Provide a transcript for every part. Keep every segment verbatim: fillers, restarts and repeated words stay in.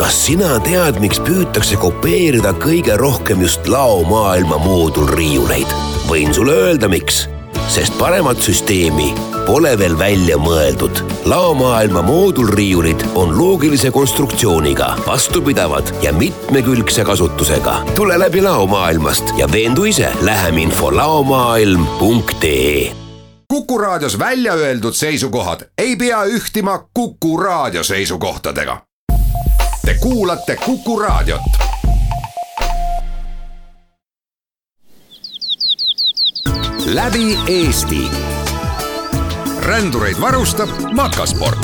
kas sina tead, miks püütakse kopeerida kõige rohkem just laomaailma moodulriiuleid? Võin sulle öelda, miks. Sest paremat süsteemi pole veel välja mõeldud. Laomaailma moodulriiulid on loogilise konstruktsiooniga, vastupidavad ja mitmekülgse kasutusega. Tule läbi laomaailmast ja veendu ise. Lähem info laomaailm punkt ee. Kuku raadios välja öeldud seisukohad ei pea ühtima Kuku raadio seisukohtadega. Te kuulate Kuku raadiot. Läbi Eesti. Rändureid varustab Makasport.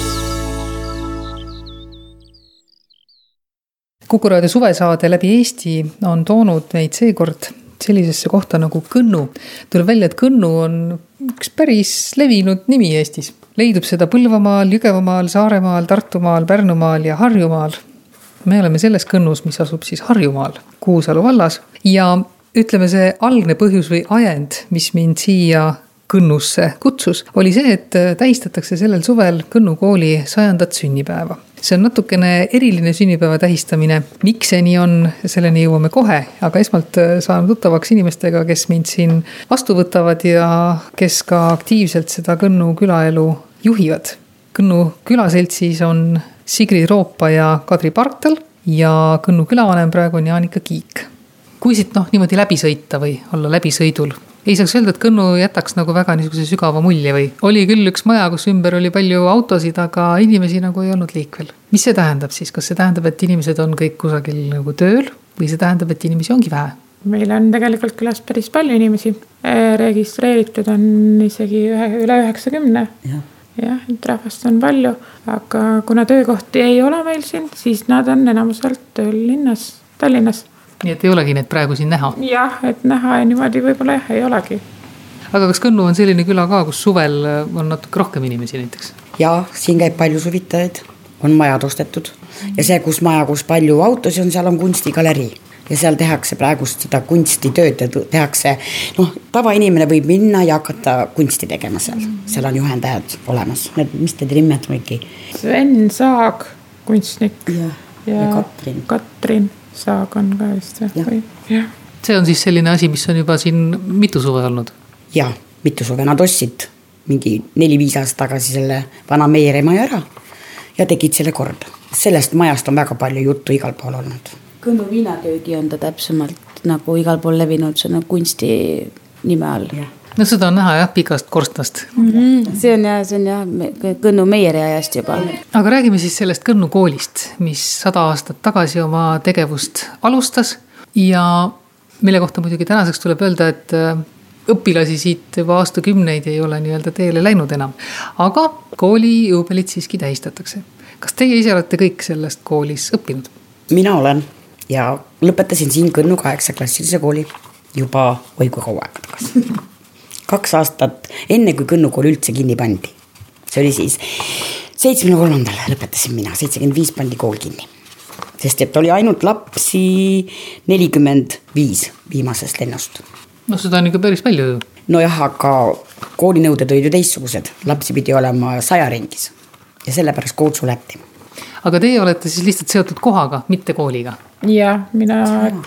Kuku raadio suvesaade Läbi Eesti on toonud meid seekord sellisesse kohta nagu Kõnnu. Tuleb välja, et Kõnnu on üks päris levinud nimi Eestis. Leidub seda Põlvamaal, Jõgevamaal, Saaremaal, Tartumaal, Pärnumaal ja Harjumaal. Me oleme selles Kõnnus, mis asub siis Harjumaal, Kuusalu vallas. Ja ütleme, see algne põhjus või ajend, mis mind siia Kõnnusse kutsus, oli see, et tähistatakse sellel suvel Kõnnu kooli sajandat sünnipäeva. See on natukene eriline sünnipäeva tähistamine. Miks see nii on, selleni jõuame kohe, aga esmalt saan tuttavaks inimestega, kes mind siin vastu võtavad ja kes ka aktiivselt seda Kõnnu külaelu juhivad. Kõnnu külaseltsis on Sigrid Roopa ja Kadri Parktal ja Kõnnu külavanem praegu on Jaanika Kiik. Kui siit noh, niimoodi läbi sõita või olla läbi sõidul, ei saaks öelda, et Kõnnu jätaks nagu väga niisuguse sügava mulje või oli küll üks maja, kus ümber oli palju autosid, aga inimesi nagu ei olnud liikvel. Mis see tähendab siis? Kas see tähendab, et inimesed on kõik kusagil nagu tööl või see tähendab, et inimesi ongi vähe? Meil on tegelikult külas päris palju inimesi. Registreeritud on isegi ühe, üle üheksakümne. Ja. Jah, et rahvast on palju, aga kuna töökohti ei ole meil siin, siis nad on enamuselt tööl linnas, Tallinnas. Nii et ei olegi need praegu siin näha? Jah, et näha ja niimoodi võib-olla jah, ei olegi. Aga kas Kõnnu on selline küla ka, kus suvel on natuke rohkem inimesi näiteks? Jaa, siin käib palju suvitajaid, on majad ostetud. Ja see, kus maja, kus palju autosi on, seal on kunstigalerii. Ja seal tehakse praegust seda kunstitööd ja tehakse, noh, tavainimene võib minna ja hakata kunsti tegema seal. Seal on juhendajad olemas. Need, mis te nimed võiki? Sven Saag, kunstnik. Ja, ja, ja Katrin. Katrin Saag on ka vist. Ja. Ja. See on siis selline asi, mis on juba siin mitu suve olnud? Jaa, mitu suve. Nad ostsid mingi neli-viis aastat tagasi selle vana Meieremaja ära ja tegid selle korda. Sellest majast on väga palju juttu igal pool olnud. Kõnnu viinaköögi on ta täpsemalt nagu igal pool levinud, see on kunsti nime all. Ja. No seda on näha jah, pikast korstnast. Mm-hmm. See on jah, see on jah Kõnnu Meieri ajast juba. Aga räägime siis sellest Kõnnu koolist, mis sada aastat tagasi oma tegevust alustas ja mille kohta muidugi tänaseks tuleb öelda, et õpilasi siit juba aastakümneid ei ole nii-öelda teele läinud enam. Aga kooli juubelit siiski tähistatakse. Kas teie ise olete kõik sellest koolis õppinud? Mina olen ja lõpetasin siin Kõnnu kaheksa klassilise kooli juba või kui kaua aega tagasi. Kaks aastat enne, kui Kõnnu kool üldse kinni pandi. See oli siis seitsmekümne kolmandal lõpetasin mina, seitsekümmend viis pandi kool kinni. Sest et oli ainult lapsi nelikümmend viis viimasest lennust. No seda on ikka päris palju ju. No jah, aga koolinõuded olid ju teistsugused. Lapsi pidi olema saja ringis ja sellepärast kool suleti. Aga teie olete siis lihtsalt seotud kohaga, mitte kooliga? Jah, mina,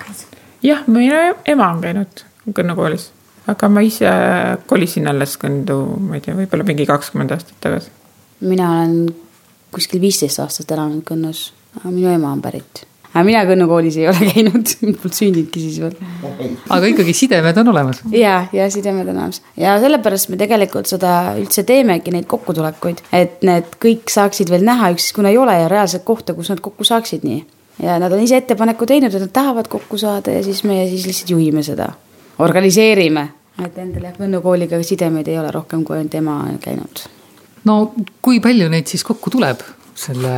jah, mina ema on käinud Kõnnu koolis. Aga ma ise kolisin alles Kõndu, ma ei tea, võib-olla mingi kakskümmend aastat tagasi. Mina olen kuskil viisteist aastat elanud Kõnnus, aga minu ema on pärit. Aga mina Kõnnu koolis ei ole käinud, pole sündinudki siis veel. Aga ikkagi sidemed on olemas? Ja, ja sidemed on olemas. Ja sellepärast me tegelikult seda üldse teemegi neid kokkutulekuid, et need kõik saaksid veel näha, üks kuna ei ole ja reaalselt kohta, kus nad kokku saaksid nii. Ja nad on ise ettepaneku teinud, et nad tahavad kokku saada ja siis me siis lihtsalt juhime seda. Organiseerime. Et endale Kõnnu kooliga sidemeid ei ole rohkem, kui on tema käinud. No kui palju neid siis kokku tuleb selle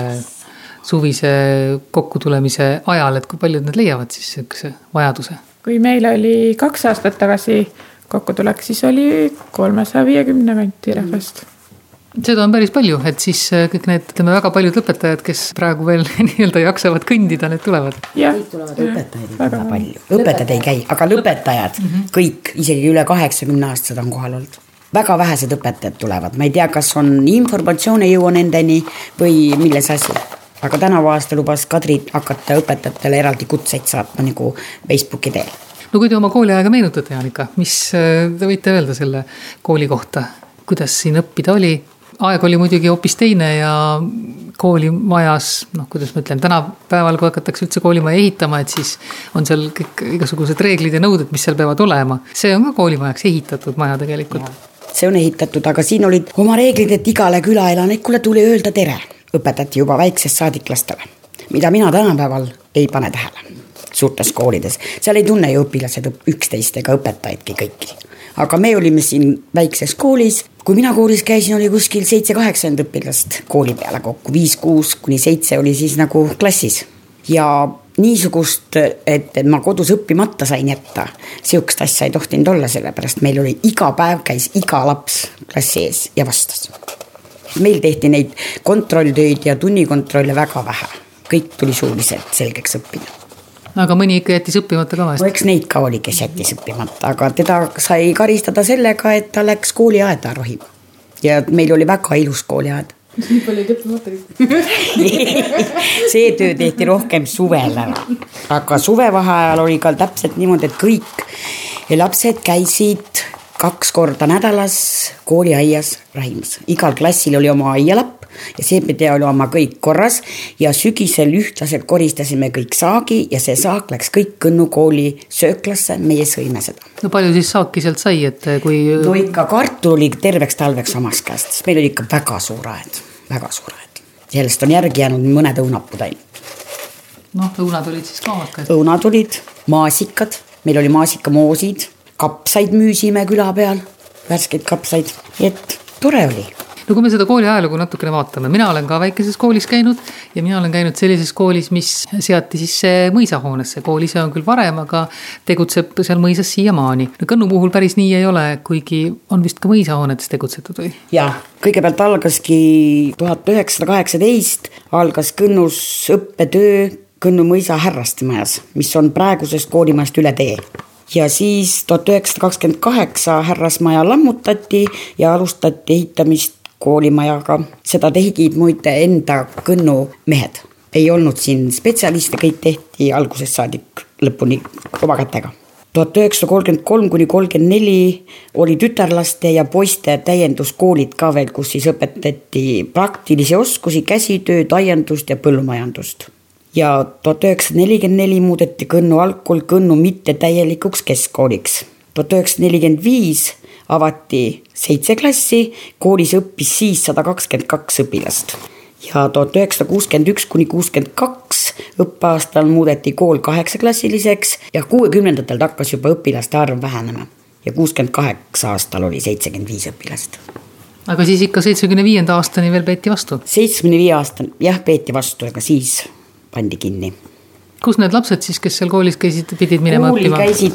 suvise kokkutulemise ajal, et kui palju need leiavad siis sellise vajaduse? Kui meil oli kaks aastat tagasi kokkutulek, siis oli kolmesaja viiekümne kanti rahvast. Seda on päris palju, et siis kõik need ütleme, väga paljud õpetajad, kes praegu veel nii-öelda jaksavad kõndida, need tulevad. Ja, kõik tulevad õpetajaid väga palju. Õpetajad ei käi, aga lõpetajad, kõik, isegi üle kaheksakümne aastased on kohal olnud. Väga vähesed õpetajad tulevad. Ma ei tea, kas on informatsioon ei jõua nendeni või milles asi. aga tänavu aasta lubas Kadri hakata õpetajatele eraldi kutseid saatma nagu Facebooki teel. No kui te oma kooliaega meenutate, Jaanika, mis te võite öelda selle kooli kohta? Kuidas siin õppida oli? Aeg oli muidugi hoopis teine ja koolimajas, noh, kuidas ma ütlen, tänapäeval, kui hakatakse üldse koolimaja ehitama, et siis on seal kõik igasugused reeglid ja nõuded, mis seal peavad olema. See on ka koolimajaks ehitatud maja tegelikult. See on ehitatud, aga siin olid oma reeglid, et igale külaelanikule tuli öelda tere. Õpetati juba väiksest saadiklastele, mida mina tänapäeval ei pane tähele suurtes koolides. Seal ei tunne ju õpilased üksteist ega õpetajaidki kõiki. Aga me olime siin väikses koolis. Kui mina koolis käisin, oli kuskil seitse-kaheksakümmend õpilast kooli peale kokku. viis-kuus kuni seitse oli siis nagu klassis. Ja niisugust, et ma kodus õppimata sain jätta, sihukest asja ei tohtinud olla, sellepärast meil oli iga päev käis iga laps klassi ees ja vastas. Meil tehti neid kontrolltöid ja tunnikontrolle väga vähe. Kõik tuli suuliselt selgeks õppida. Aga mõni ikka jättis õppimata ka vast? No, eks neid ka oli, kes jättis õppimata, aga teda sai karistada sellega, et ta läks kooliaeda rohima. Ja meil oli väga ilus kooliaed. Nii palju õppimata. See töö tehti rohkem suvel ära. Aga suvevaheajal oli ka täpselt niimoodi, et kõik lapsed käisid kaks korda nädalas kooliaias rahimas. Igal klassil oli oma aialapp ja see pidi oli oma kõik korras ja sügisel ühtlaselt koristasime kõik saagi ja see saak läks kõik Kõnnu kooli sööklasse, meie sõime seda. No palju siis saaki sealt sai, et kui... No ikka kartul oli terveks talveks omas käest, sest meil oli ikka väga suur aed, väga suur aed. Sellest on järgi jäänud mõned õunapud ainult. Noh, õunad olid siis ka omad käest? Õunad olid, maasikad, meil oli maasikamoosid, kapsaid müüsime küla peal, värskeid kapsaid, et tore oli. No kui me seda kooli ajalugu natukene vaatame, mina olen ka väikeses koolis käinud ja mina olen käinud sellises koolis, mis seati siis mõisahoonesse. Kool ise on küll varem, aga tegutseb seal mõisas siiamaani. No Kõnnu puhul päris nii ei ole, kuigi on vist ka mõisahoonetes tegutsetud või? Jah, kõigepealt algaski tuhat üheksasada kaheksateist, algas Kõnnus õppetöö Kõnnu mõisa härrastimajas, mis on praegusest koolimajast üle tee. Ja siis tuhat üheksasada kakskümmend kaheksa härrasmaja lammutati ja alustati ehitamist koolimajaga. Seda tegid muide enda Kõnnu mehed. Ei olnud siin spetsialiste, kõik tehti algusest saadik lõpuni oma kätega. tuhat üheksasada kolmkümmend kolm kuni kolmkümmend neli oli tütarlaste ja poiste täienduskoolid ka veel, kus siis õpetati praktilisi oskusi, käsitööd, aiandust ja põllumajandust. Ja tuhat üheksasada nelikümmend neli muudeti Kõnnu algkool Kõnnu mitte täielikuks keskkooliks. tuhat üheksasada nelikümmend viis avati seitse klassi, koolis õppis siis sada kakskümmend kaks õpilast. Ja tuhat üheksasada kuuskümmend üks kuni kuuskümmend kaks õppeaastal muudeti kool kaheksaklassiliseks ja kuuekümnendatel hakkas juba õpilaste arv vähenema. Ja kuuskümmend kaheksa aastal oli seitsekümmend viis õpilast. Aga siis ikka seitsmekümne viienda aastani veel peeti vastu? seitsmekümne viie aastani, jah, peeti vastu, aga siis pandi kinni. Kus need lapsed siis, kes seal koolis käisid, pidid minema Kooli õppima? käisid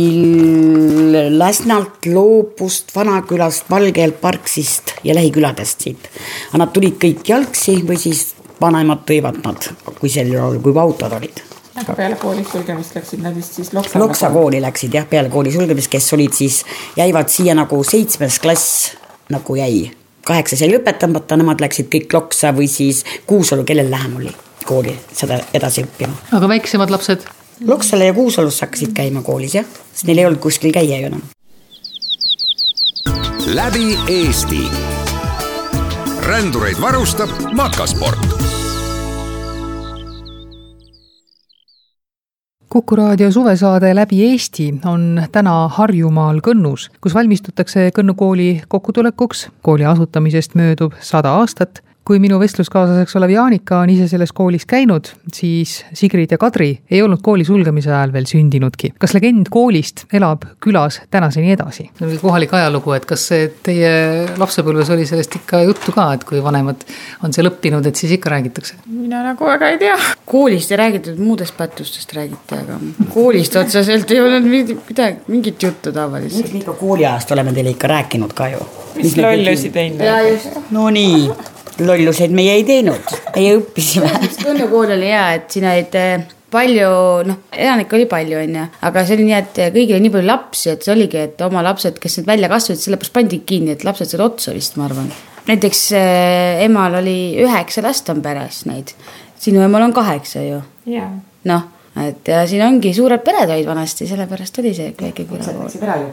meil Läsnalt, Loopust, Vanakülast, Valgelt, Parksist ja lähiküladest siit. Aga nad tulid kõik jalgsi või siis vanemad tõivad nad, kui seal kui autod olid. Aga peale kooli sulgemist läksid nad vist siis Loksa, Loksa kooli läksid, jah, peale kooli sulgemist, kes olid siis, jäivad siia nagu seitsmes klass nagu jäi. Kaheksas jäi lõpetamata, nemad läksid kõik Loksa või siis Kuusalu, kellel lähem oli kooli seda edasi õppima. Aga väiksemad lapsed? Loksale ja Kuusalus hakkasid käima koolis, jah. Sest neil ei olnud kuskil käia ju enam. Läbi Eesti. Rändureid varustab Makasport. Kuku raadio suvesaade Läbi Eesti on täna Harjumaal Kõnnus, kus valmistutakse Kõnnu kooli kokkutulekuks. Kooli asutamisest möödub sada aastat. Kui minu vestluskaaslaseks olev Jaanika on ise selles koolis käinud, siis Sigrid ja Kadri ei olnud kooli sulgemise ajal veel sündinudki. Kas legend koolist elab külas tänaseni edasi? Kohalik ajalugu, et kas teie lapsepõlves oli sellest ikka juttu ka, et kui vanemad on seal õppinud, et siis ikka räägitakse? Mina nagu väga ei tea. Koolist ei räägitud, muudest pättustest räägiti, aga koolist otseselt ei olnud midagi, mingit juttu tavaliselt. Miks ikka kooliajast oleme teile ikka rääkinud ka ju? Mis lollusi teinud? Ja just. No nii. Lolluseid meie ei teinud, meie õppisime. Kõnnu kool oli hea, et siin olid palju, noh, elanik oli palju, on ja, aga see oli nii, et kõigil oli nii palju lapsi, et see oligi, et oma lapsed, kes need välja kasvasid, sellepärast pandi kinni, et lapsed said otsa vist, ma arvan. Näiteks emal oli üheksa last on peres neid, sinu emal on kaheksa ju. Jaa. Noh, et ja siin ongi suured pered olid vanasti, sellepärast oli see väike külakool.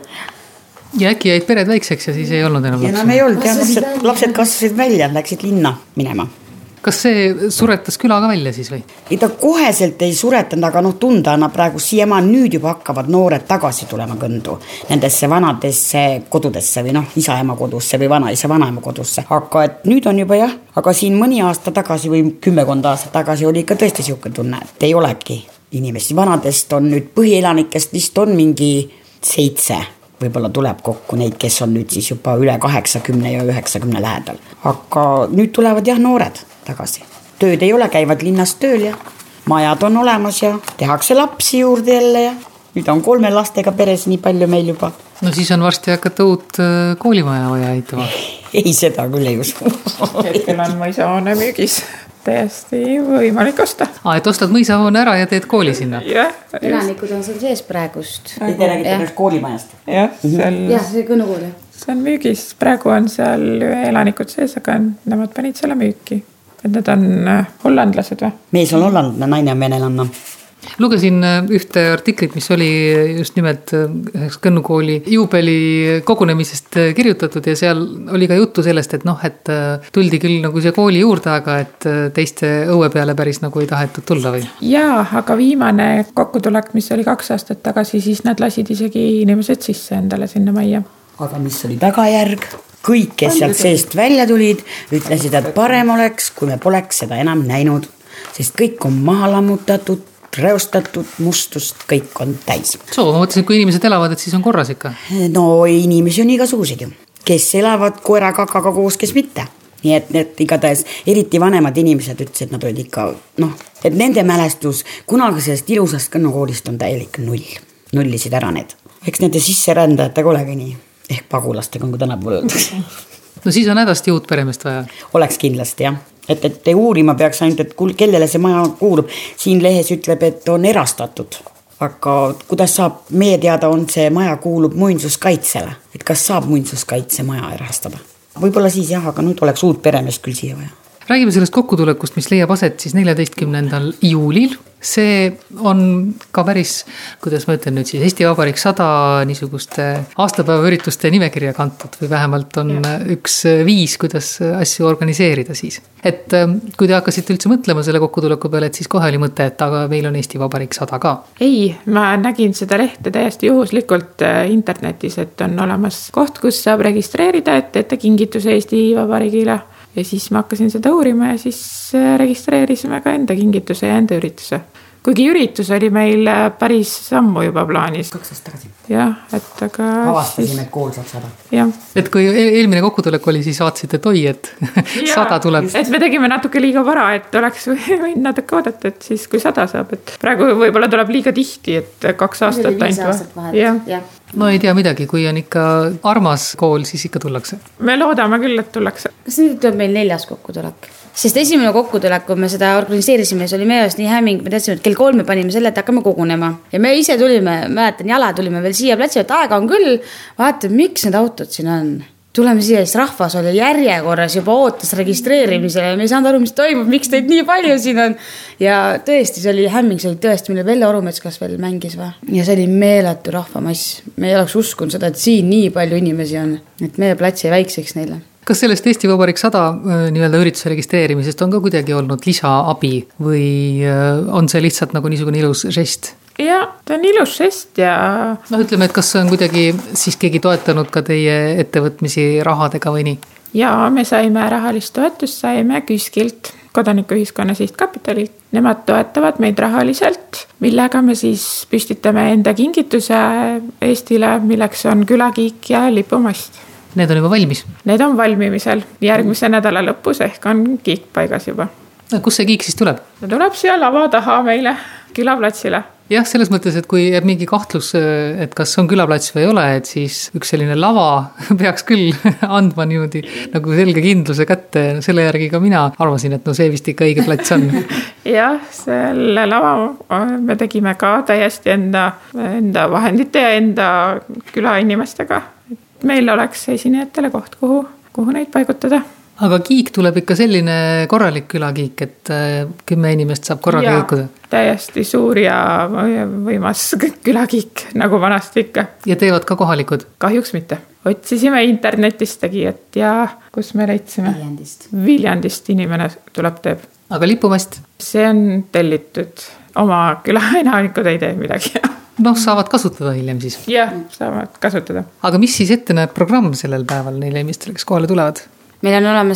Ja äkki jäid pered väikseks ja siis ei olnud enam lapsi? Ja enam ei olnud, jah, lapsed, lapsed kasvasid välja, läksid linna minema. Kas see suretas küla ka välja siis või? Ei ta koheselt ei suretanud, aga noh, tunda annab praegu siiamaan nüüd juba hakkavad noored tagasi tulema Kõndu. Nendesse vanadesse kodudesse või noh, isa-ema kodusse või vanaisa vanaema kodusse. Aga et nüüd on juba jah, aga siin mõni aasta tagasi või kümmekond aastat tagasi oli ikka tõesti siuke tunne, et ei olegi inimesi. Vanadest on nüüd põhielanikest vist on mingi seitse. Võib-olla tuleb kokku neid, kes on nüüd siis juba üle kaheksakümne ja üheksakümne lähedal. Aga nüüd tulevad jah noored tagasi. Tööd ei ole, käivad linnas tööl ja majad on olemas ja tehakse lapsi juurde jälle ja nüüd on kolme lastega peres nii palju meil juba. No siis on varsti hakata uut koolimaja vaja ehitama. Ei, seda küll ei usu. Hetkel on mõisahoone müügis. Täiesti võimalik osta. Aa, et ostad mõisahoone ära ja teed kooli sinna? Jah. Elanikud on seal sees praegust. Te räägite nüüd koolimajast? Jah, seal... jah, see Kõnnukool. See on müügis. Praegu on seal elanikud sees, aga nemad panid selle müüki. Et need on hollandlased või? Mees on hollandlane, naine on venelanna. Lugesin ühte artiklit, mis oli just nimelt üheks Kõnnukooli juubeli kogunemisest kirjutatud ja seal oli ka juttu sellest, et noh, et tuldi küll nagu see kooli juurde, aga et teiste õue peale päris nagu ei tahetud tulla või? Jaa, aga viimane kokkutulek, mis oli kaks aastat tagasi, siis nad lasid isegi inimesed sisse endale sinna majja. Aga mis oli tagajärg? Kõik, kes sealt seest välja tulid, ütlesid, et parem oleks, kui me poleks seda enam näinud, sest kõik on maha lammutatud, reostatud, mustust, kõik on täis. Soo, ma mõtlesin, kui inimesed elavad, et siis on korras ikka. No inimesi on igasuguseid ju, kes elavad koera kakaga koos, kes mitte. Nii et need igatahes, eriti vanemad inimesed ütlesid, et nad olid ikka, noh, et nende mälestus kunagisest ilusast Kõnnukoolist on täielik null. Nullisid ära need. Eks nende sisserändajatega olegi nii. Ehk pagulastega on, kui täna poole öeldakse. No siis on hädasti uut peremeest vaja. Oleks kindlasti, jah. Et, et uurima peaks ainult, et kellele see maja kuulub. Siin lehes ütleb, et on erastatud. Aga kuidas saab, meie teada on see maja kuulub muinsuskaitsele. Et kas saab muinsuskaitse maja erastada? Võib-olla siis jah, aga nüüd oleks uut peremeest küll siia vaja. Räägime sellest kokkutulekust, mis leiab aset siis neljateistkümnendal juulil. See on ka päris, kuidas ma ütlen nüüd siis, Eesti Vabariik sada niisuguste aastapäevaürituste nimekirja kantud või vähemalt on ja. üks viis, kuidas asju organiseerida siis. Et kui te hakkasite üldse mõtlema selle kokkutuleku peale, et siis kohe oli mõte, et aga meil on Eesti Vabariik sada ka. Ei, ma nägin seda lehte täiesti juhuslikult internetis, et on olemas koht, kus saab registreerida, et ette kingituse Eesti Vabariigile. Ja siis ma hakkasin seda uurima ja siis registreerisime ka enda kingituse ja enda ürituse. Kuigi üritus oli meil päris sammu juba plaanis. Kaks aastat tagasi. Jah, et aga... Avastasime, et kool saab sada. Jah. Et kui eelmine kokkutulek oli, siis vaatasite, et oi, et ja, sada tuleb. Et me tegime natuke liiga vara, et oleks võinud natuke oodata, et siis kui sada saab. Et praegu võib-olla tuleb liiga tihti, et kaks aastat ainult. Ja. Ja. No ei tea midagi, kui on ikka armas kool, siis ikka tullakse. Me loodame küll, et tullakse. Kas nüüd tuleb meil neljas kokkutulek? Sest esimene kokkutulek, kui me seda organiseerisime, see oli meie jaoks nii hämming, me teadsime, et kell kolm me panime selle, et hakkame kogunema. Ja me ise tulime, mäletan, jala tulime veel siia platsi, et aega on küll, vaatame, miks need autod siin on. Tuleme siia, siis rahvas oli järjekorras juba ootas registreerimisele ja me ei saanud aru, mis toimub, miks teid nii palju siin on. Ja tõesti, see oli hämming, see oli tõesti, mille Velle Orumets kas veel mängis või. Ja see oli meeletu rahvamass. Me ei oleks uskunud seda, et siin nii palju inimesi on, et meie platsi ei väikseks neile. Kas sellest Eesti Vabariik sada nii-öelda ürituse registreerimisest on ka kuidagi olnud lisaabi või on see lihtsalt nagu niisugune ilus žest? Ja, ta on ilus žest ja... No ütleme, et kas on kuidagi siis keegi toetanud ka teie ettevõtmisi rahadega või nii? Ja, me saime rahalist toetust, saime Küskilt, kodanikuühiskonna sihtkapitalilt. Nemad toetavad meid rahaliselt, millega me siis püstitame enda kingituse Eestile, milleks on külakiik ja lipumast. Need on juba valmis? Need on valmimisel. Järgmise nädala lõpus ehk on kiik paigas juba. Kus see kiik siis tuleb? Ta tuleb siia lava taha meile, külaplatsile. Jah, selles mõttes, et kui jääb mingi kahtlus, et kas on külaplats või ei ole, et siis üks selline lava peaks küll andma niimoodi nagu selge kindluse kätte. Selle järgi ka mina arvasin, et no see vist ikka õige plats on. Jah, selle lava me tegime ka täiesti enda, enda vahendite ja enda külainimestega. Meil oleks esinejatele koht, kuhu, kuhu neid paigutada. aga kiik tuleb ikka selline korralik külakiik, et kümme inimest saab korraga jõukuda. Täiesti suur ja võimas külakiik, nagu vanasti ikka. Ja teevad ka kohalikud? Kahjuks mitte. Otsisime internetist tegijat ja kus me leidsime? Viljandist. Viljandist inimene tuleb teeb. Aga lipumast? See on tellitud. Oma küla enamikud ei tee midagi. Noh, saavad kasutada hiljem siis. Jah, saavad kasutada. Aga mis siis ette näeb programm sellel päeval neile inimestele, kes kohale tulevad? Meil on olemas,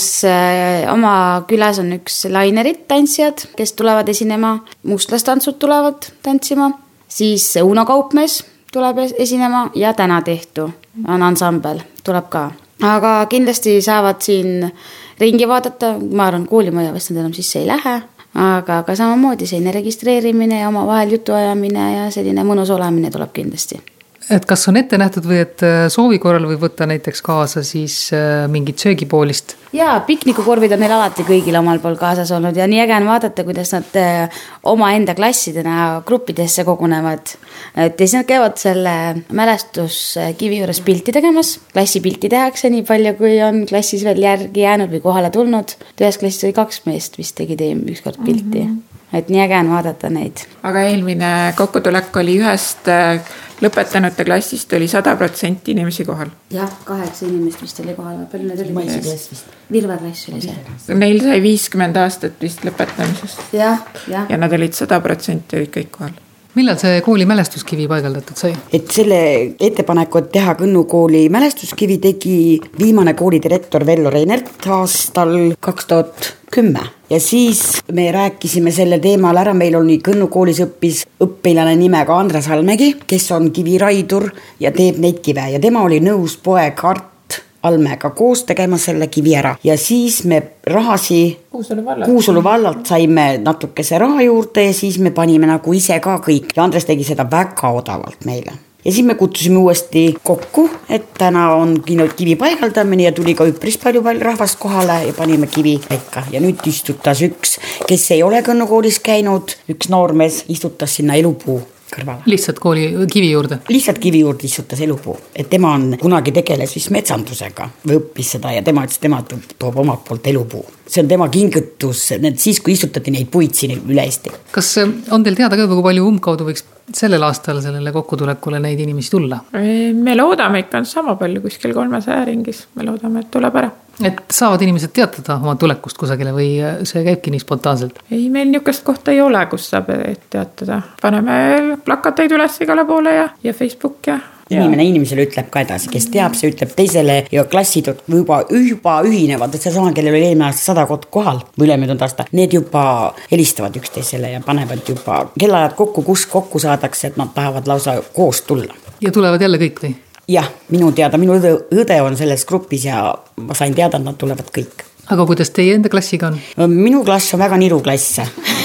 oma külas on üks lainerid tantsijad, kes tulevad esinema, mustlastantsud tulevad tantsima, siis Uno Kaupmees tuleb esinema ja Täna tehtu on ansambel, tuleb ka. Aga kindlasti saavad siin ringi vaadata, ma arvan, koolimaja vast nad enam sisse ei lähe, aga ka samamoodi selline registreerimine ja oma vahel jutu ajamine ja selline mõnus olemine tuleb kindlasti. Et kas on ette nähtud või et soovi korral või võtta näiteks kaasa siis mingit söögipoolist? Jaa, piknikukorvid on neil alati kõigil omal pool kaasas olnud ja nii äge on vaadata, kuidas nad oma enda klassidena gruppidesse kogunevad. Et siis nad käivad selle mälestuskivi juures pilti tegemas. Klassipilti tehakse nii palju, kui on klassis veel järgi jäänud või kohale tulnud. Ühes klassis oli kaks meest, vist tegi teim ükskord pilti. Mm-hmm. Et nii äge on vaadata neid. Aga eelmine kokkutulek oli ühest lõpetanute klassist oli sada protsenti inimesi kohal. Jah, kaheksa inimest vist oli kohal. Palju need oli? Maisi klass vist. Virve klass oli see. Neil sai viiskümmend aastat vist lõpetamisest. Ja, ja. ja nad olid sada protsenti olid kõik kohal. Millal see kooli mälestuskivi paigaldatud sai? Et selle ettepaneku, et teha Kõnnu kooli mälestuskivi tegi viimane koolidirektor Vello Reinert aastal kaks tuhat kümme. Ja siis me rääkisime selle teemal ära, meil oli Kõnnu koolis õppis õppilane nimega Andres Almegi, kes on kiviraidur ja teeb neid kive ja tema oli nõus poeg Art Almega koos tegema selle kivi ära ja siis me rahasi Kuusalu vallalt, Kuusalu vallalt saime natukese raha juurde ja siis me panime nagu ise ka kõik ja Andres tegi seda väga odavalt meile. Ja siis me kutsusime uuesti kokku, et täna on kivi paigaldamine ja tuli ka üpris palju, palju rahvast kohale ja panime kivi paika. Ja nüüd istutas üks, kes ei ole Kõnnu koolis käinud, üks noormees istutas sinna elupuu kõrvale. Lihtsalt kooli kivi juurde? Lihtsalt kivi juurde istutas elupuu. Et tema on kunagi tegeles vist metsandusega või õppis seda ja tema ütles, tema toob omalt poolt elupuu. See on tema kingitus, need siis kui istutati neid puid siin üle Eesti. Kas on teil teada ka, kui palju umbkaudu võiks sellel aastal sellele kokkutulekule neid inimesi tulla? Me loodame ikka on sama palju kuskil kolmesaja ringis. Me loodame, et tuleb ära. Et saavad inimesed teatada oma tulekust kusagile või see käibki nii spontaanselt? Ei, meil niukest kohta ei ole, kus saab teatada. Paneme plakateid üles igale poole ja, ja Facebook ja... Inimene inimesele ütleb ka edasi, kes teab, see ütleb teisele ja klassid juba, juba ühinevad, et see sama, kellel oli eelmine aasta sada kohal või ülemöödunud aasta, need juba helistavad üksteisele ja panevad juba kellaajad kokku, kus kokku saadakse, et nad tahavad lausa koos tulla. Ja tulevad jälle kõik või? Jah, minu teada, minu õde, õde on selles grupis ja ma sain teada, et nad tulevad kõik. Aga kuidas teie enda klassiga on? Minu klass on väga niru klass.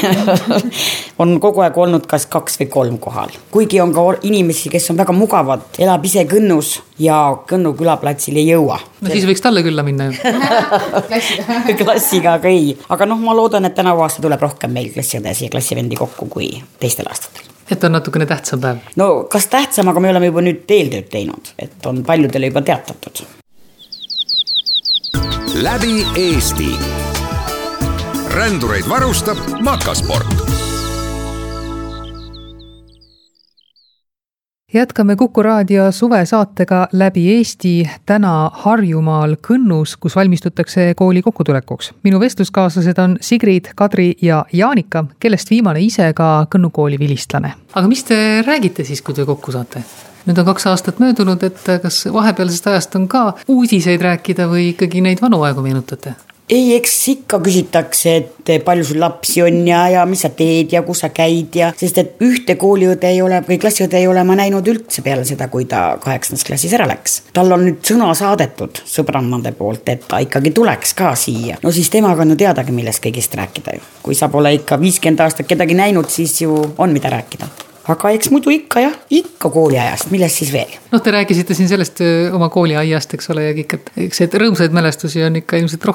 on kogu aeg olnud kas kaks või kolm kohal. Kuigi on ka inimesi, kes on väga mugavad, elab ise Kõnnus ja Kõnnu külaplatsil ei jõua. No siis võiks talle külla minna ju. klassiga. klassiga aga ei. Aga noh, ma loodan, et tänavu aasta tuleb rohkem meil klassiõdesi ja klassivendi kokku kui teistel aastatel. Et on natukene tähtsam päev? No kas tähtsam, aga me oleme juba nüüd eeltööd teinud, et on paljudele juba teatatud. Läbi Eesti. Rändureid varustab Makasport. Jätkame Kuku raadio suvesaatega Läbi Eesti täna Harjumaal Kõnnus, kus valmistutakse kooli kokkutulekuks. Minu vestluskaaslased on Sigrid, Kadri ja Jaanika, kellest viimane ise ka Kõnnu kooli vilistlane. Aga mis te räägite siis, kui te kokku saate? Nüüd on kaks aastat möödunud, et kas vahepealsest ajast on ka uudiseid rääkida või ikkagi neid vanu aegu meenutate? Ei, eks ikka küsitakse, et palju sul lapsi on ja, ja mis sa teed ja kus sa käid ja sest et ühte kooliõde ei ole või klassiõde ei ole ma näinud üldse peale seda, kui ta kaheksandas klassis ära läks. Tal on nüüd sõna saadetud sõbrannade poolt, et ta ikkagi tuleks ka siia. No siis temaga on ju teadagi, millest kõigist rääkida. Kui sa pole ikka viiskümmend aastat kedagi näinud, siis ju on mida rääkida. Aga eks muidu ikka jah, ikka kooliajast, millest siis veel? No te rääkisite siin sellest oma kooliaiast, eks ole, ja kõik, et, eks et rõõmsaid mälestusi on ikka ilmselt rohkem.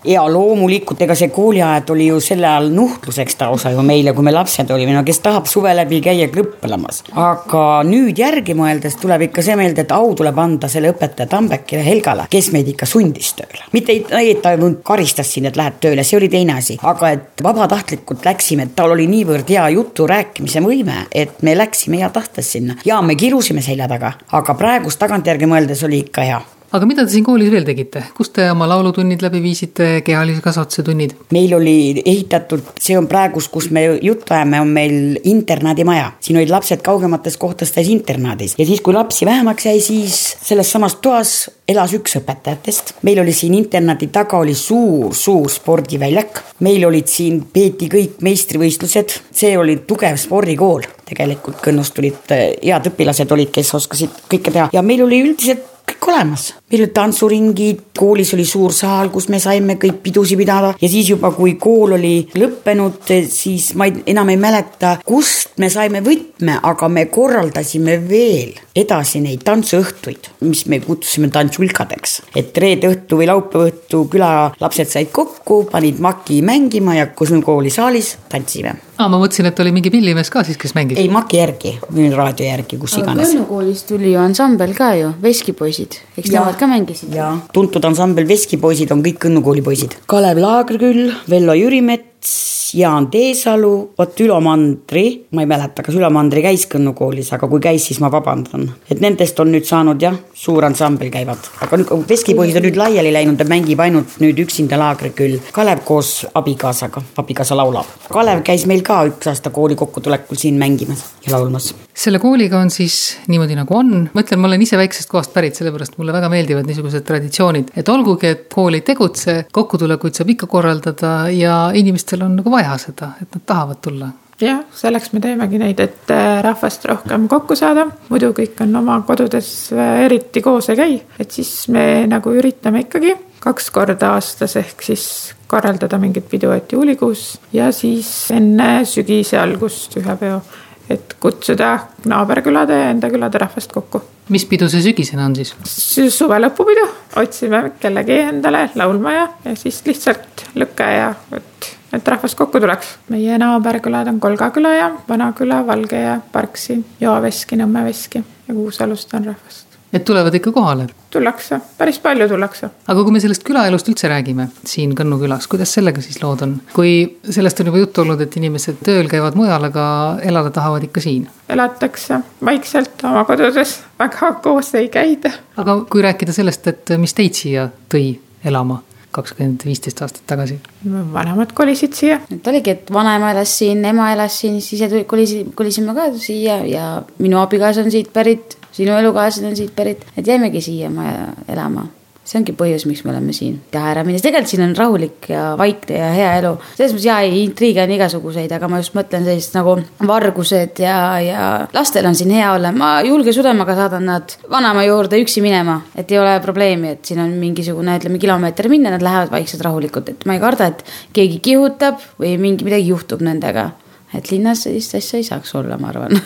ja loomulikult, ega see kooliajad oli ju selle ajal nuhtluseks tausa ju meile, kui me lapsed olime, no kes tahab suve läbi käia klõppelamas. Aga nüüd järgi mõeldes tuleb ikka see meelde, et au tuleb anda selle õpetaja Tambekile Helgale, kes meid ikka sundis tööle. Mitte et ta karistas siin, et lähed tööle, see oli teine asi, aga et vabatahtlikult läksime, et tal oli niivõrd hea jutu rääkimise võime, et me läksime hea tahtes sinna ja me kirusime selja taga, aga praegust tagantjärgi mõeldes oli ikka hea. Aga mida te siin koolis veel tegite? Kus te oma laulutunnid läbi viisite, kehalise kasvatuse tunnid? Meil oli ehitatud, see on praegus, kus me juttu ajame, on meil internaadimaja. Siin olid lapsed kaugemates kohtastes internaadis. Ja siis, kui lapsi vähemaks jäi, siis selles samas toas elas üks õpetajatest. Meil oli siin internaadi taga oli suur, suur spordiväljak. Meil olid siin, peeti kõik meistrivõistlused. See oli tugev spordikool. Tegelikult Kõnnust tulid, head õpilased olid, kes oskasid kõike teha. Ja meil oli üldiselt kõik olemas. Meil oli tantsuringid, koolis oli suur saal, kus me saime kõik pidusi pidada ja siis juba kui kool oli lõppenud, siis ma enam ei mäleta, kust me saime võtme, aga me korraldasime veel edasi neid tantsuõhtuid, mis me kutsusime tantsulkadeks. Et reede õhtu või laupäeva õhtu küla lapsed said kokku, panid maki mängima ja kus me kooli saalis tantsime. Ah, ma mõtlesin, et oli mingi pillimees ka siis, kes mängis. Ei, maki järgi, või raadio järgi, kus iganes. Kõnnu koolis tuli ju ansambel ka ju, Veskipoisid. Eks nemad ka mängisid? Ja, tuntud ansambel Veskipoisid on kõik Kõnnu kooli poisid. Kalev Laagrküll, Vello Jürimets, Jaan Teesalu, võt Ülo Mandri, ma ei mäleta, kas Ülo Mandri käis Kõnnu koolis, aga kui käis, siis ma vabandan. Et nendest on nüüd saanud, jah, suur ansambel käivad. Aga nüüd, Veskipoisid on nüüd laiali läinud ja mängib ainult nüüd üksinda Laagrküll. Kalev koos abikaasaga, abikaasa laulab. Kalev käis meil ka üks aasta kooli kokkutulekul siin mängimas ja laulmas. Selle kooliga on siis niimoodi nagu on. Ma ütlen, ma olen ise väiksest kohast pärit, sellepärast mulle väga meeldivad niisugused traditsioonid. Et olgugi, et kool ei tegutse, kokkutulekuid saab ikka korraldada ja inimestel on nagu vaja seda, et nad tahavad tulla. Jah, selleks me teemegi neid, et rahvast rohkem kokku saada. Muidu kõik on oma kodudes eriti koos ei käi. Et siis me nagu üritame ikkagi kaks korda aastas ehk siis korraldada mingit pidu, et juulikuus ja siis enne sügise algust ühe peo, et kutsuda naaberkülade ja enda külade rahvast kokku. Mis pidu see sügisena on siis? Suve lõpupidu. Otsime kellegi endale laulma ja, ja siis lihtsalt lükke ja et, et rahvast kokku tuleks. Meie naaberkülad on Kolgaküla ja Vanaküla, Valge ja Parksi, Joaveski, Nõmmeveski ja Kuusalust on rahvast. Et tulevad ikka kohale? Tullakse, päris palju tullakse. Aga kui me sellest külaelust üldse räägime siin Kõnnu külas, kuidas sellega siis lood on? Kui sellest on juba juttu olnud, et inimesed tööl käivad mujal, aga elada tahavad ikka siin? Elatakse vaikselt oma kodudes, väga koos ei käida. Aga kui rääkida sellest, et mis teid siia tõi elama kakskümmend viisteist aastat tagasi? Vanemad kolisid siia. Et oligi, et vanaema elas siin, ema elas siin, siis kolisime ka siia ja minu abigaas on siit pärit, sinu elukaased on siit pärit, et jäimegi siia maja elama. See ongi põhjus, miks me oleme siin. Ja ära minnes, tegelikult siin on rahulik ja vaikne ja hea elu. Selles mõttes, jaa, intriige on igasuguseid, aga ma just mõtlen sellist nagu vargused ja, ja lastel on siin hea olla. Ma julge südamaga saadan nad vanema juurde üksi minema, et ei ole probleemi, et siin on mingisugune, ütleme, kilomeeter minna, nad lähevad vaikselt rahulikult, et ma ei karda, et keegi kihutab või mingi midagi juhtub nendega. Et linnas sellist asja ei saaks olla, ma arvan.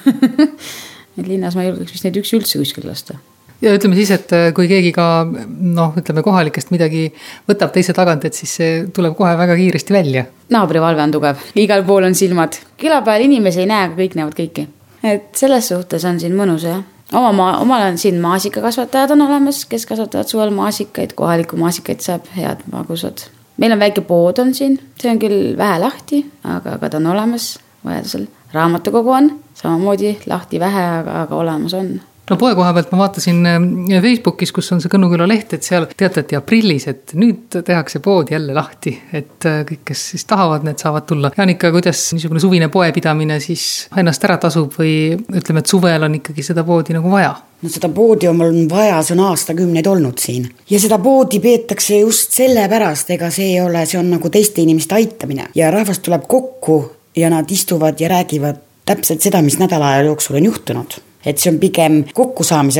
Et linnas ma julgeks vist neid üksi üldse kuskil lasta. Ja ütleme siis, et kui keegi ka, noh, ütleme kohalikest midagi võtab teise tagant, et siis see tuleb kohe väga kiiresti välja. Naabrivalve on tugev, igal pool on silmad. Küla peal inimesi ei näe, aga kõik näevad kõiki. Et selles suhtes on siin mõnus, jah. Oma maa, omal on siin maasikakasvatajad on olemas, kes kasvatavad suvel maasikaid, kohaliku maasikaid saab head magusad. Meil on väike pood on siin, see on küll vähe lahti, aga, aga ta on olemas vajadusel. Raamatukogu on, samamoodi lahti vähe, aga, aga olemas on. No poe koha pealt ma vaatasin Facebookis, kus on see Kõnnuküla leht, et seal teatati aprillis, et nüüd tehakse pood jälle lahti, et kõik, kes siis tahavad, need saavad tulla. Jaanika, kuidas niisugune suvine poepidamine siis ennast ära tasub või ütleme, et suvel on ikkagi seda poodi nagu vaja? No seda poodi on vaja, see on aastakümneid olnud siin. Ja seda poodi peetakse just selle pärast, ega see ei ole, see on nagu teiste inimeste aitamine. Ja rahvast tuleb kokku ja nad istuvad ja räägivad täpselt seda, mis nädala jooksul on juhtunud. Et see on pigem kokkusaamise koht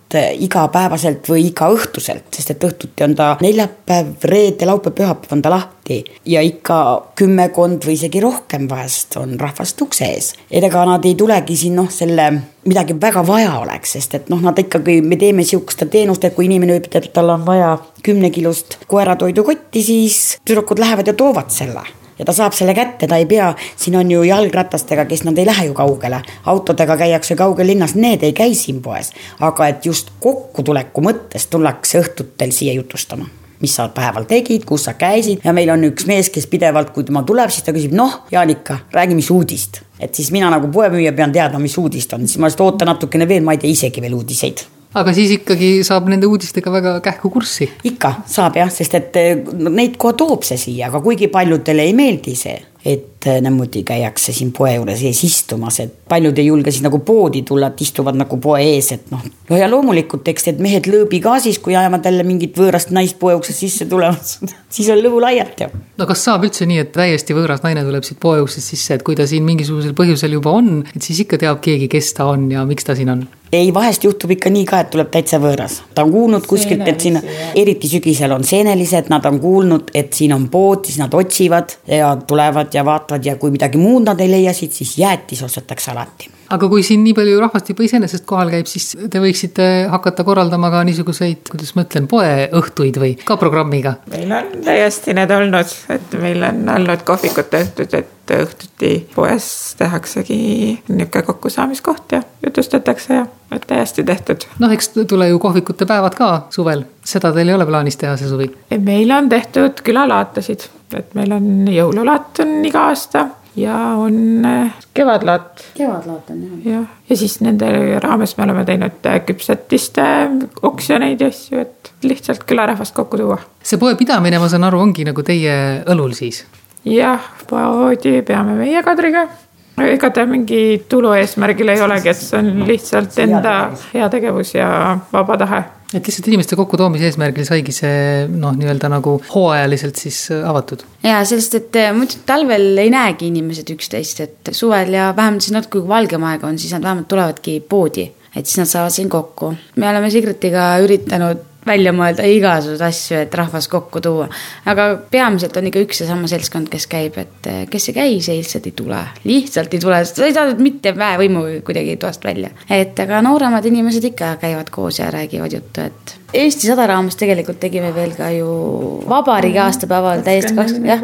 igapäevaselt või iga õhtuselt, sest et õhtuti on ta neljapäev, reede, laupäev, pühapäev on ta lahti ja ikka kümmekond või isegi rohkem vahest on rahvast ukse ees. Edega nad ei tulegi siin noh, selle midagi väga vaja oleks, sest et noh, nad ikkagi, me teeme siukest teenust, et kui inimene võib, et tal on vaja kümne kilost koeratoidu kotti, siis tüdrukud lähevad ja toovad selle. Ja ta saab selle kätte, ta ei pea, siin on ju jalgratastega, kes nad ei lähe ju kaugele. Autodega käiakse kaugel linnas, need ei käi siin poes. Aga et just kokkutuleku mõttes tullakse õhtutel siia jutustama. Mis sa päeval tegid, kus sa käisid ja meil on üks mees, kes pidevalt, kui tema tuleb, siis ta küsib, noh, Jaanika, räägi mis uudist. Et siis mina nagu poemüüja pean teadma, mis uudist on. Siis ma just ootan natukene veel, ma ei tea isegi veel uudiseid. Aga siis ikkagi saab nende uudistega väga kähku kurssi. Ikka saab jah, sest et neid kohe toob see siia, aga kuigi paljudele ei meeldi see, et niimoodi käiakse siin poe juures ees istumas, et paljud ei julge siis nagu poodi tulla, et istuvad nagu poe ees, et noh. No ja loomulikult tekst, et mehed lõõbi ka siis, kui ajavad jälle mingit võõrast naist poe uksest sisse tulevad, siis on lõbu laialt ju. No kas saab üldse nii, et täiesti võõras naine tuleb siit poe uksest sisse, et kui ta siin mingisugusel põhjusel juba on, et siis ikka teab keegi, kes ta on ja miks ta siin on? Ei, vahest juhtub ikka nii ka, et tuleb täitsa võõras. Ta on kuulnud kuskilt, et siin eriti sügisel on seenelised, nad on kuulnud, et siin on pood, siis nad otsivad ja tulevad ja vaatavad ja kui midagi muud nad ei leiasid, siis jäätis ostetakse alati. Aga kui siin nii palju rahvast juba iseenesest kohal käib, siis te võiksite hakata korraldama ka niisuguseid, kuidas ma ütlen, poe õhtuid või ka programmiga? Meil on täiesti need olnud, et meil on olnud kohvikute õhtud, et õhtuti poes tehaksegi niisugune kokkusaamiskoht ja jutustatakse ja et täiesti tehtud. Noh, eks tule ju kohvikute päevad ka suvel. Seda teil ei ole plaanis teha see suvi? Meil on tehtud külalaatasid, et meil on jõululaat on iga aasta ja on kevadlaat. Kevadlaat on jah. Ja, ja siis nende raames me oleme teinud küpsetiste oksjoneid ja asju, et lihtsalt külarahvast kokku tuua. See poe pidamine, ma saan aru, ongi nagu teie õlul siis? Jah, poodi peame meie Kadriga. Ega ta mingi tulu eesmärgil ei olegi, et see on lihtsalt enda hea tegevus ja vaba tahe. Et lihtsalt inimeste kokkutoomise eesmärgil saigi see noh, nii-öelda nagu hooajaliselt siis avatud. Ja sellest, et muidu talvel ei näegi inimesed üksteist, et suvel ja vähemalt siis natuke kui valgem aeg on, siis nad vähemalt tulevadki poodi, et siis nad saavad siin kokku. Me oleme Sigritiga üritanud välja mõelda igasugused asju, et rahvas kokku tuua. Aga peamiselt on ikka üks ja sama seltskond, kes käib, et kes ei käi, see lihtsalt ei tule. Lihtsalt ei tule, sa ei saanud mitte väevõimu kuidagi toast välja. Et aga nooremad inimesed ikka käivad koos ja räägivad juttu, et Eesti sada raames tegelikult tegime veel ka ju vabariigi aastapäeval täiesti kaks, jah.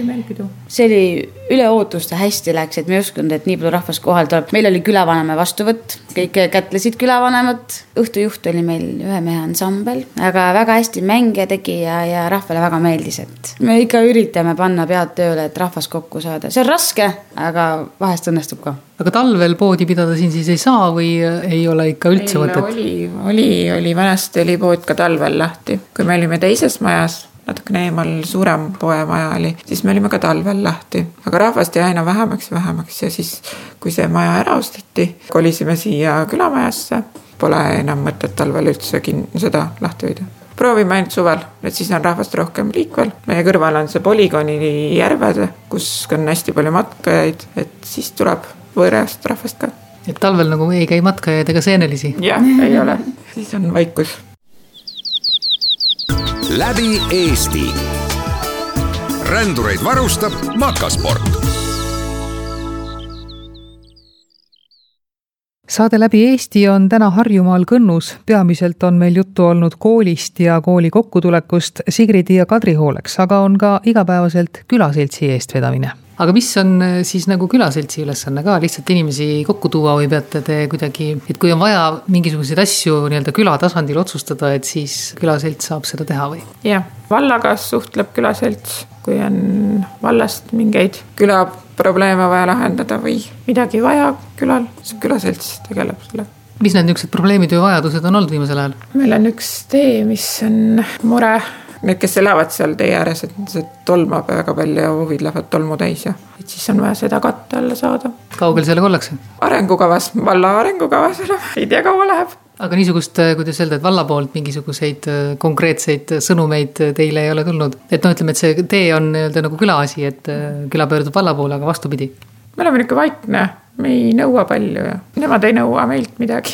See oli üle ootuste hästi läks, et me ei uskunud, et nii palju rahvas kohal tuleb. Meil oli külavaneme vastuvõtt, kõik kätlesid külavanemat. Õhtujuht oli meil ühe mehe ansambel, aga väga hästi mänge tegi ja, ja rahvale väga meeldis, et me ikka üritame panna pead tööle, et rahvas kokku saada. See on raske, aga vahest õnnestub ka. Aga talvel poodi pidada siin siis ei saa või ei ole ikka üldse võtet? Oli, oli, oli vanasti oli pood ka talvel lahti. Kui me olime teises majas, natukene eemal suurem poemaja oli, siis me olime ka talvel lahti. Aga rahvast jäi aina vähemaks ja vähemaks ja siis, kui see maja ära osteti, kolisime siia külamajasse. Pole enam mõtet talvel üldse seda lahti hoida. Proovime ainult suvel, et siis on rahvast rohkem liikvel. Meie kõrval on see polügooni järved, kus on hästi palju matkajaid, et siis tuleb võõrast rahvast ka. Et talvel nagu ei käi matkajaid ega seenelisi? Jah, ei ole. Siis on vaikus. Läbi Eesti. Rändureid varustab Makasport. Saade Läbi Eesti on täna Harjumaal Kõnnus. Peamiselt on meil juttu olnud koolist ja kooli kokkutulekust Sigridi ja Kadri hooleks, aga on ka igapäevaselt külaseltsi eestvedamine. Aga mis on siis nagu külaseltsi ülesanne ka? Lihtsalt inimesi kokku tuua või peate te kuidagi, et kui on vaja mingisuguseid asju nii-öelda külatasandil otsustada, et siis külaselts saab seda teha või? Jah, vallaga suhtleb külaselts, kui on vallast mingeid külaprobleeme vaja lahendada või midagi vaja külal, siis külaselts tegeleb selle. Mis need niisugused probleemid või vajadused on olnud viimasel ajal? Meil on üks tee, mis on mure. Need, kes elavad seal tee ääres, et see tolmab väga palju ja huvid lähevad tolmu täis ja et siis on vaja seda katte alla saada. Kaugel sellega ollakse? Arengukavas, valla arengukavas, ei tea kaua läheb. Aga niisugust, kuidas öelda, et valla poolt mingisuguseid konkreetseid sõnumeid teile ei ole tulnud? Et no ütleme, et see tee on nagu külaasi, et küla pöördub valla poole, aga vastupidi. Me oleme niisugune vaikne, me ei nõua palju ja nemad ei nõua meilt midagi.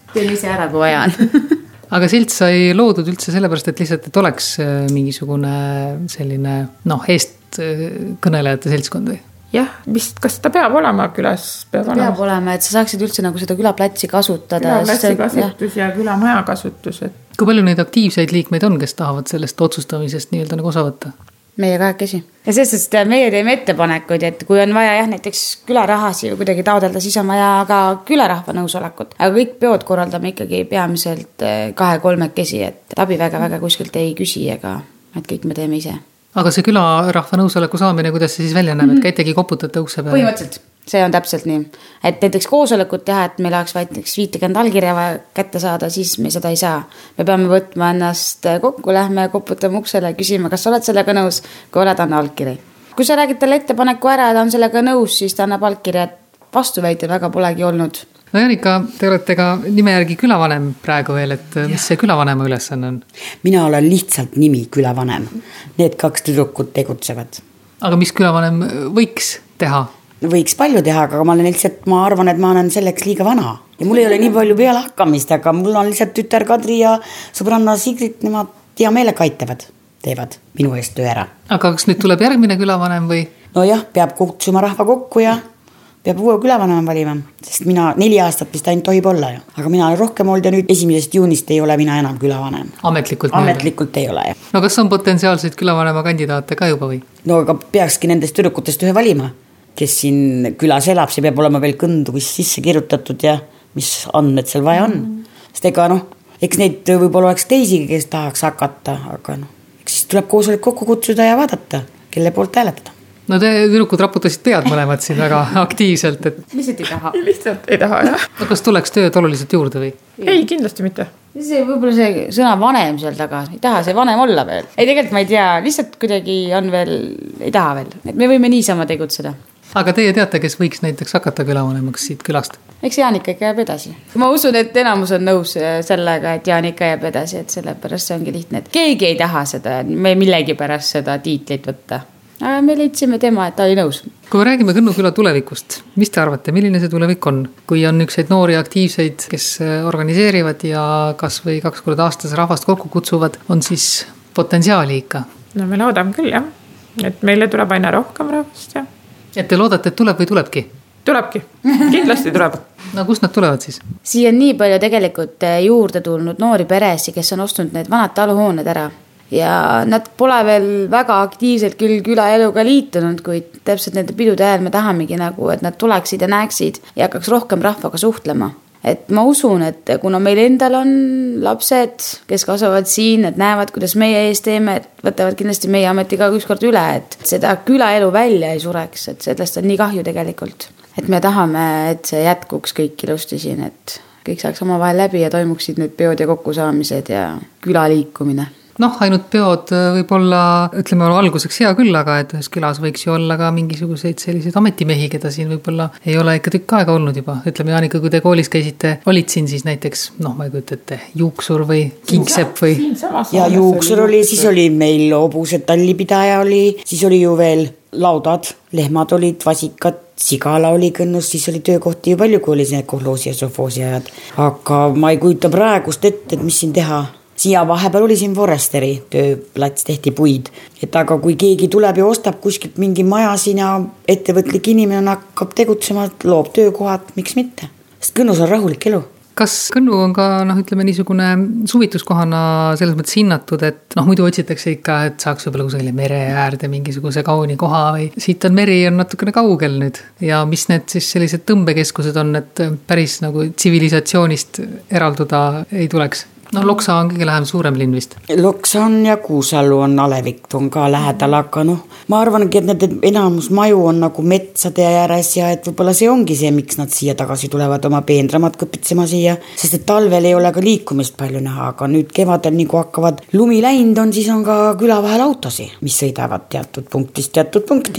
teen ise ära, kui vaja on. Aga silt sai loodud üldse sellepärast, et lihtsalt, et oleks mingisugune selline, noh, eest kõnelejate seltskond või? Jah, vist, kas ta peab olema külas? Peab, ta peab olema, et sa saaksid üldse nagu seda külaplatsi kasutada. Külaplatsi kasutus ja, ja külamaja kasutus. Et... Kui palju neid aktiivseid liikmeid on, kes tahavad sellest otsustamisest nii-öelda nagu osa võtta? Meie kahekesi. Ja sest, et meie teeme ettepanekuid, et kui on vaja jah, näiteks külarahasi kuidagi taodelda, siis on vaja ka külarahva nõusolekut. Aga kõik peod korraldame ikkagi peamiselt kahe-kolmekesi, et abi väga-väga kuskilt ei küsi, ega et kõik me teeme ise. Aga see külarahva nõusoleku saamine, kuidas see siis välja näeb, et käitegi koputate ukse peale? Põhimõtteliselt, see on täpselt nii. Et näiteks koosolekut teha, et meil oleks vaid viitekümmet allkirja kätte saada, siis me seda ei saa. Me peame võtma ennast kokku, lähme koputame uksele ja küsime, kas oled sellega nõus, kui oled, anna allkiri. Kui sa räägid talle ettepaneku ära ja ta on sellega nõus, siis ta annab allkirja, et vastuväitel väga polegi olnud. No Janika, te olete ka nime järgi külavanem praegu veel, et mis see külavanema ülesanne on? Mina olen lihtsalt nimi külavanem. Need kaks tüdrukut tegutsevad. Aga mis külavanem võiks teha? Võiks palju teha, aga ma olen lihtsalt, ma arvan, et ma olen selleks liiga vana. Ja mul ei ole nii palju peale hakkamist, aga mul on lihtsalt tütar Kadri ja sõbranna Sigrid, nemad hea meelega aitavad, teevad minu eest töö ära. Aga kas nüüd tuleb järgmine külavanem või? No jah, peab kutsuma rahva kokku ja peab uue külavanem valima, sest mina neli aastat vist ainult tohib olla ju. Aga mina olen rohkem olnud ja nüüd esimesest juunist ei ole mina enam külavanem. Ametlikult, Ametlikult ei ole. No kas on potentsiaalseid külavanema kandidaate ka juba või? No aga peakski nendest tüdrukutest ühe valima, kes siin külas elab, see peab olema veel kõndu, kus sisse kirjutatud ja mis andmed seal vaja on. Sest ega noh, eks neid võib-olla oleks teisi, kes tahaks hakata, aga noh, eks siis tuleb koosolek kokku kutsuda ja vaadata, kelle poolt hääletada. No te tüdrukud raputasid pead mõlemad siin väga aktiivselt, et... Lihtsalt ei taha. Lihtsalt ei taha, jah. Kas tuleks tööd oluliselt juurde või? Ei, kindlasti mitte. See võib-olla see sõna vanem seal taga, ei taha see vanem olla veel. Ei, tegelikult ma ei tea, lihtsalt kuidagi on veel, ei taha veel. Et me võime niisama tegutseda. Aga teie teate, kes võiks näiteks hakata külavanemaks siit külast? Eks Jaanika ikka jääb edasi. Ma usun, et enamus on nõus sellega, et Jaanika jääb edasi, et sellepärast see ongi lihtne, et keegi ei taha seda, me millegi pärast seda tiitlit võtta. Aga me leidsime tema, et ta oli nõus. Kui me räägime Kõnnu küla tulevikust, mis te arvate, milline see tulevik on? Kui on ükseid noori aktiivseid, kes organiseerivad ja kas või kaks korda aastas rahvast kokku kutsuvad, on siis potentsiaali ikka? No me loodame küll, jah. Et meile tuleb aina rohkem rahvast, jah. Et te loodate, et tuleb või tulebki? Tulebki, kindlasti tuleb. No kust nad tulevad siis? Siia on nii palju tegelikult juurde tulnud noori peresi, kes on ostnud need vanad taluhooned ära. Ja nad pole veel väga aktiivselt küll külaeluga liitunud, kuid täpselt nende pidude ajal me tahamegi nagu, et nad tuleksid ja näeksid ja hakkaks rohkem rahvaga suhtlema. Et ma usun, et kuna meil endal on lapsed, kes kasvavad siin, et näevad, kuidas meie ees teeme, et võtavad kindlasti meie ameti ka ükskord üle, et seda külaelu välja ei sureks, et sellest on nii kahju tegelikult. Et me tahame, et see jätkuks kõik ilusti siin, et kõik saaks oma vahel läbi ja toimuksid need peod ja kokkusaamised ja külaliikumine. Noh, ainult peod võib olla, ütleme, alguseks hea küll, aga et ühes külas võiks ju olla ka mingisuguseid selliseid ametimehi, keda siin võib-olla ei ole ikka tükk aega olnud juba. Ütleme, Jaanika, kui te koolis käisite, olid siin siis näiteks, noh, ma ei kujuta ette, juuksur või kingsepp või? Ja juuksur oli, siis oli meil hobused, tallipidaja oli, siis oli ju veel laudad, lehmad olid, vasikad, sigala oli Kõnnus, siis oli töökohti ju palju, kui oli see kohloosi ja sofoosi ajad. Aga ma ei kujuta praegust ette, et mis siin teha. Siia vahepeal oli siin Foresteri tööplats, tehti puid. Et aga kui keegi tuleb ja ostab kuskilt mingi maja siin ja ettevõtlik inimene hakkab tegutsema, loob töökohad, miks mitte? Sest Kõnnus on rahulik elu. Kas Kõnnu on ka, noh, ütleme niisugune suvituskohana selles mõttes hinnatud, et noh, muidu otsitakse ikka, et saaks võib-olla kusagile mere äärde mingisuguse kauni koha või siit on meri on natukene kaugel nüüd ja mis need siis sellised tõmbekeskused on, et päris nagu tsivilisatsioonist eralduda ei tuleks? No Loksa on kõige lähem suurem linn vist. Loksa on ja Kuusalu on Alevik, on ka lähedal, aga noh, ma arvangi, et need enamus maju on nagu metsade ääres ja et võib-olla see ongi see, miks nad siia tagasi tulevad oma peendramat kõpitsema siia, sest et talvel ei ole ka liikumist palju näha, aga nüüd kevadel nii kui hakkavad lumi läinud on, siis on ka küla vahel autosi, mis sõidavad teatud punktist teatud punktini.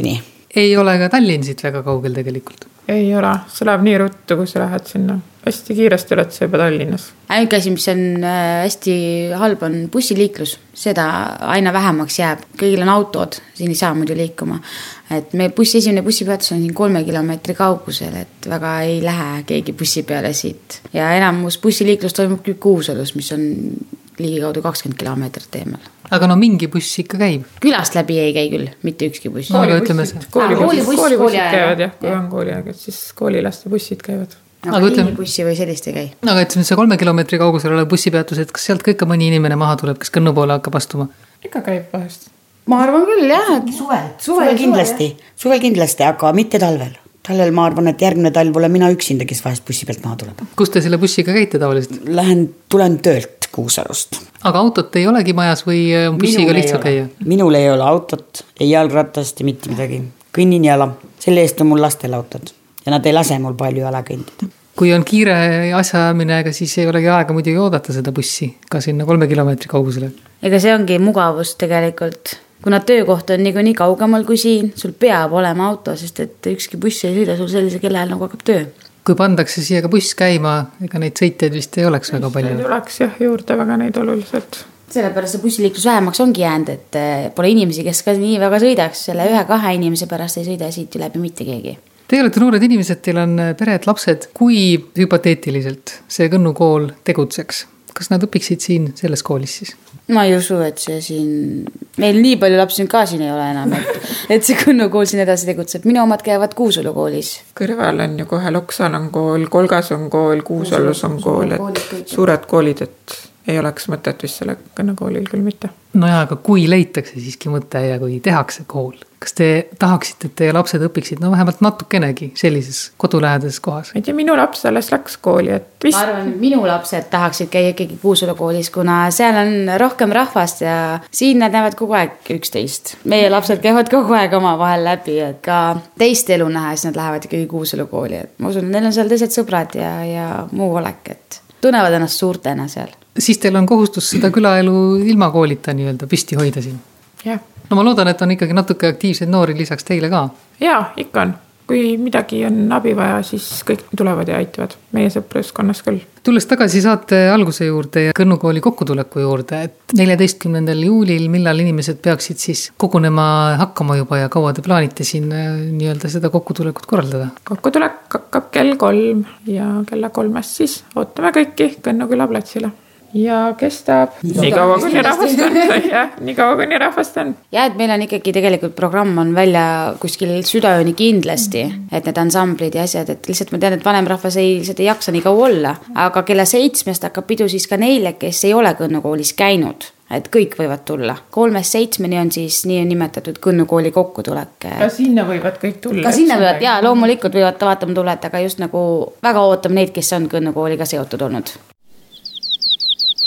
ei ole ka Tallinn siit väga kaugel tegelikult. Ei ole, see läheb nii ruttu, kui sa lähed sinna. Hästi kiiresti oled sa juba Tallinnas. Ainuke asi, mis on hästi halb, on bussiliiklus. Seda aina vähemaks jääb. Kõigil on autod, siin ei saa muidu liikuma. Et me bussi esimene bussipeatus on siin kolme kilomeetri kaugusel, et väga ei lähe keegi bussi peale siit. Ja enamus bussiliiklus toimub küll Kuusalus, mis on ligikaudu kakskümmend kilomeetrit eemal. Aga no mingi buss ikka käib. Külast läbi ei käi küll, mitte ükski buss. No, aga ütleme see. Koolibussid käivad jah, kui on kooliaeg, et siis koolilaste bussid käivad. Aga ütleme bussi või sellist ei käi. Aga ütleme see kolme kilomeetri kaugusel ole bussipeatus, et kas sealt ka ikka mõni inimene maha tuleb, kes Kõnnu poole hakkab astuma? Ikka käib vahest. Ma arvan küll, jah. Suvel, suvel kindlasti, suvel kindlasti, aga mitte talvel. Talvel ma arvan, et järgmine talv ole mina üksinda, kes vahest bussi pealt maha tuleb. Kus te selle bussiga käite tavaliselt? Lähen, tulen töölt Kuusalust. Aga autot ei olegi majas või bussiga lihtsalt käia? Minul ei ole autot, ei jalgratast ja mitte midagi. Kõnnin jala. Selle eest on mul lastel autod ja nad ei lase mul palju jala kõndida. Kui on kiire asjaamine, ega siis ei olegi aega muidugi oodata seda bussi ka sinna kolme kilomeetri kaugusele. Ega see ongi mugavus tegelikult. Kuna töökoht on nii, nii kaugemal kui siin, sul peab olema auto, sest et ükski buss ei sõida sul sellise kellel nagu hakkab töö. Kui pandakse siia ka buss käima, ega neid sõiteid vist ei oleks väga palju. Ei oleks jah juurde väga neid oluliselt. Sellepärast see bussiliiklus vähemaks ongi jäänud, et pole inimesi, kes ka nii väga sõidaks. Selle ühe-kahe inimese pärast ei sõida siit läbi mitte keegi. Te olete noored inimesed, teil on pered, lapsed. Kui hüpoteetiliselt see Kõnnu kool tegutseks? Kas nad õpiksid siin selles koolis siis? Ma ei usu, et see siin... Meil nii palju lapsi ka siin ei ole enam, et, et see Kõnnu kool siin edasi tegutseb. Minu omad käivad Kuusalu koolis. Kõrval on ju kohe Loksal on kool, Kolgas on kool, Kuusalus on kool, et suured koolid, et ei oleks mõtet vist selle Kõnnu koolil küll mitte. No jaa, aga kui leitakse siiski mõte ja kui tehakse kool, kas te tahaksite, et teie lapsed õpiksid no vähemalt natukenegi sellises kodulähedases kohas? Et ja minu laps alles läks kooli, et vist... Ma arvan, minu lapsed tahaksid käia ikkagi Kuusalu koolis, kuna seal on rohkem rahvast ja siin nad näevad kogu aeg üksteist. Meie lapsed käivad kogu aeg oma vahel läbi, et ka teist elu näha, siis nad lähevad ikkagi Kuusalu kooli. Et ma usun, neil on seal teised sõbrad ja, ja muu olek, et tunnevad ennast suurtena seal. Siis teil on kohustus seda külaelu ilma koolita nii-öelda püsti hoida siin. Jah. No ma loodan, et on ikkagi natuke aktiivseid noori lisaks teile ka. Jaa, ikka on. Kui midagi on abi vaja, siis kõik tulevad ja aitavad. Meie sõpruskonnas küll. Tulles tagasi saate alguse juurde ja Kõnnu kooli kokkutuleku juurde, et neljateistkümnendal juulil, millal inimesed peaksid siis kogunema hakkama juba ja kaua te plaanite siin nii-öelda seda kokkutulekut korraldada? Kokkutulek hakkab kell kolm ja kella kolmest siis ootame kõiki Kõnnu külaplatsile. Ja kestab nii kaua kuni rahvast on. jah, nii kaua kuni rahvast on. Ja et meil on ikkagi tegelikult programm on välja kuskil südaööni kindlasti, et need ansamblid ja asjad, et lihtsalt ma tean, et vanem rahvas ei, seda ei jaksa nii kaua olla, aga kella seitsmest hakkab pidu siis ka neile, kes ei ole Kõnnu koolis käinud, et kõik võivad tulla. Kolmest seitsmeni on siis nii nimetatud Kõnnu kooli kokkutulek. Ka sinna võivad kõik tulla. Ka sinna võivad, jaa, loomulikult võivad vaatama tulla, et aga just nagu väga ootame neid, kes on Kõnnu kooliga seotud olnud.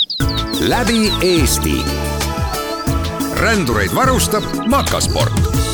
Läbi Eesti. Rändureid varustab Makasport.